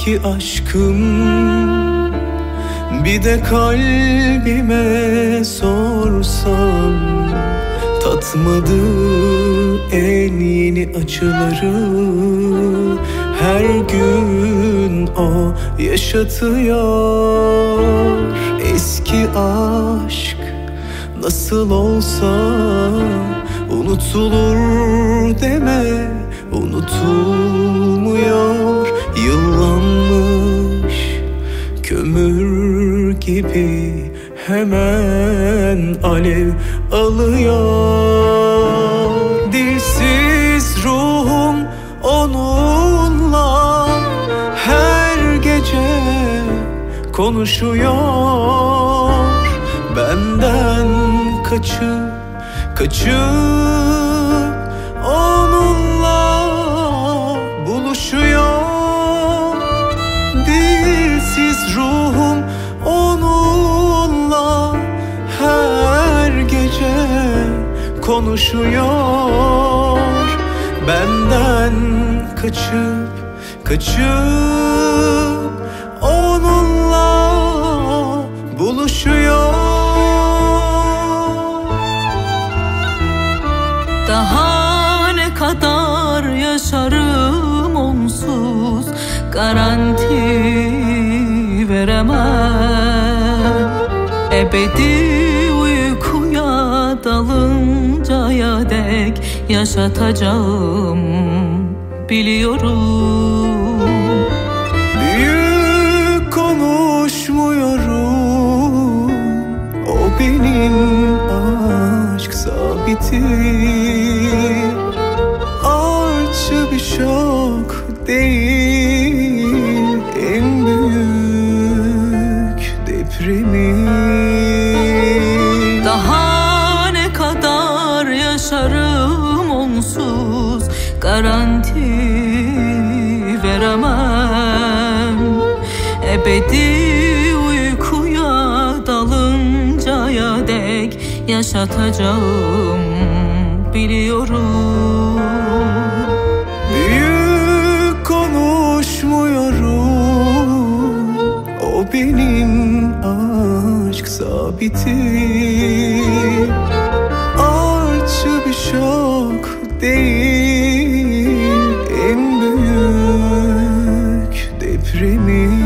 eski aşkım. Bir de kalbime sorsam, tatmadı en yeni acıları. Her gün o yaşatıyor. Eski aşk nasıl olsa unutulur deme, unutulmuyor. Yıllanmış kömür gibi hemen alev alıyor. Dilsiz ruhum onunla her gece konuşuyor. Benden kaçıp onunla buluşuyor. Dilsiz ruhum onunla her gece konuşuyor. Benden kaçıp onunla buluşuyor. Daha ne kadar yaşarım onsuz, garanti veremem. Ebedi uykuya dalıncaya dek yaşatacağım, biliyorum. Büyük konuşmuyorum, o benim aşk sabiti. Acı bir şok değil, en büyük depremi. Daha ne kadar yaşarım onsuz, garanti veremem. Ebedi uykuya dalıncaya dek yaşatacağım, biliyorum. Büyük konuşmuyorum, o benim aşk sabiti. Acı bir şok değil, en büyük depremi.